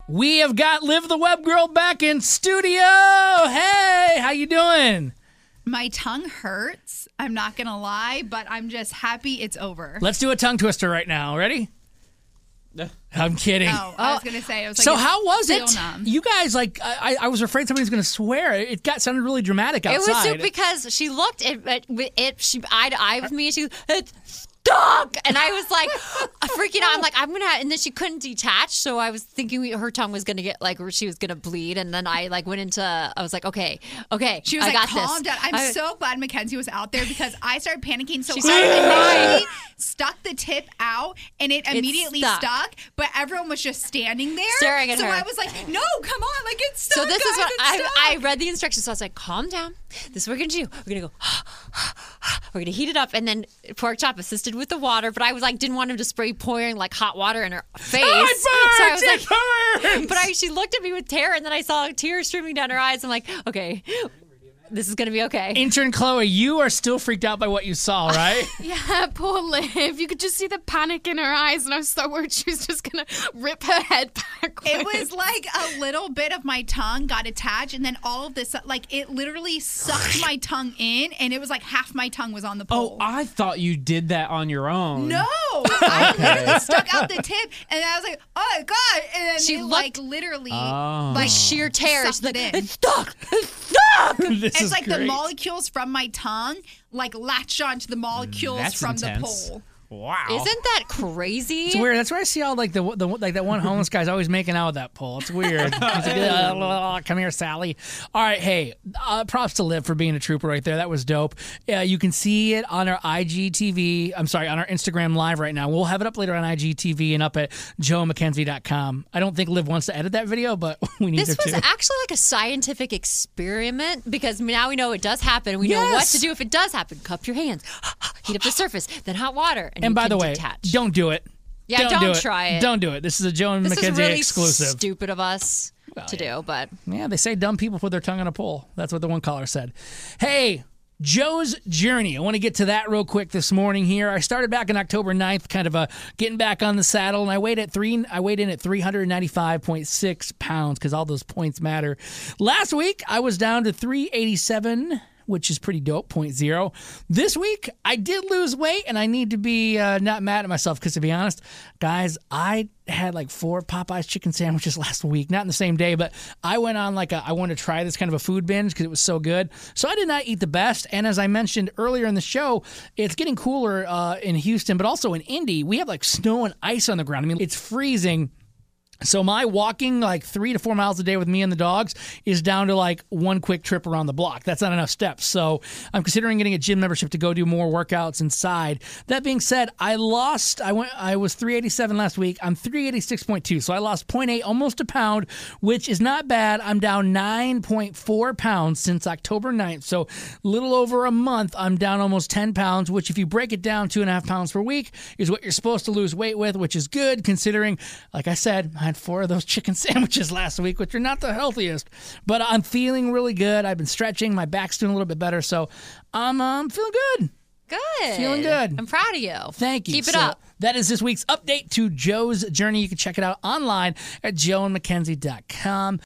We have got Liv the Web Girl back in studio. Hey, how you doing? My tongue hurts. I'm not going to lie, but I'm just happy it's over. Let's do a tongue twister right now. Ready? I'm kidding. Oh, I was going to say. I was like, so how was it? Numb. You guys, like, I was afraid somebody was going to swear. It sounded really dramatic outside. It was because she looked she eye to eye with me. She it's stuck, and I was like freaking out. I'm like, I'm gonna, and then she couldn't detach, so I was thinking her tongue was gonna get like, or she was gonna bleed, and then I like went into, I was like, okay, she was I like, got calm this. down. I'm so glad Mackenzie was out there because I started panicking. So She I started initially stuck the tip out, and it immediately stuck. But everyone was just standing there, staring at her. So I was like, no, come on, like it's stuck. So this guys, is what it's stuck. I read the instructions. So I was like, calm down. This is what we're going to do. We're going to go, we're going to heat it up. And then Pork Chop assisted with the water. But I was like, didn't want him to spray pouring like hot water in her face. It burns! But she looked at me with terror. And then I saw tears streaming down her eyes. I'm like, okay, this is going to be okay. Intern Chloe, you are still freaked out by what you saw, right? Yeah, poor Liv. You could just see the panic in her eyes, and I was so worried she was just going to rip her head backwards. It was like a little bit of my tongue got attached, and then all of this, like, it literally sucked my tongue in, and it was like half my tongue was on the pole. Oh, I thought you did that on your own. No, I literally stuck out the tip, and I was like, "Oh my god!" And then She it, looked- like literally, Like sheer terror. sucked it in. It's stuck. It's stuck. This It's is like the great. molecules from my tongue like latched onto the molecules That's from intense. the pole. Wow. Isn't that crazy? It's weird. That's where I see all like the like that one homeless guy's always making out with that pole. It's weird. He's like, come here, Sally. All right, hey, props to Liv for being a trooper right there. That was dope. You can see it on our IGTV. I'm sorry, on our Instagram live right now. We'll have it up later on IGTV and up at joemckenzie.com. I don't think Liv wants to edit that video, but we need This her was to. actually like a scientific experiment because now we know it does happen and we know what Yes. to do if it does happen. Cup your hands, heat up the surface, then hot water, and And you by can the way, detach. don't do it. Yeah, do don't it. try it. Don't do it. This is a Joe and This Mackenzie is really exclusive. stupid of us to do, but Yeah, they say dumb people put their tongue on a pole. That's what the one caller said. Hey, Joe's Journey. I want to get to that real quick this morning here. I started back on October 9th, kind of getting back on the saddle, and I weighed in at 395.6 pounds because all those points matter. Last week, I was down to 387, which is pretty dope, 0.0. This week, I did lose weight, and I need to be not mad at myself because, to be honest, guys, I had like 4 Popeyes chicken sandwiches last week. Not in the same day, but I went on I wanted to try this kind of a food binge because it was so good. So I did not eat the best. And as I mentioned earlier in the show, it's getting cooler in Houston, but also in Indy. We have like snow and ice on the ground. I mean, it's freezing. So my walking like 3 to 4 miles a day with me and the dogs is down to like one quick trip around the block. That's not enough steps. So I'm considering getting a gym membership to go do more workouts inside. That being said, I was 387 last week. I'm 386.2. So I lost 0.8, almost a pound, which is not bad. I'm down 9.4 pounds since October 9th. So a little over a month, I'm down almost 10 pounds, which if you break it down 2.5 pounds per week is what you're supposed to lose weight with, which is good considering, like I said, I had 4 of those chicken sandwiches last week, which are not the healthiest, but I'm feeling really good. I've been stretching. My back's doing a little bit better, so I'm feeling good. good. Feeling good. I'm proud of you. Thank you. Keep it So up. That is this week's update to Joe's Journey. You can check it out online at joeandmackenzie.com.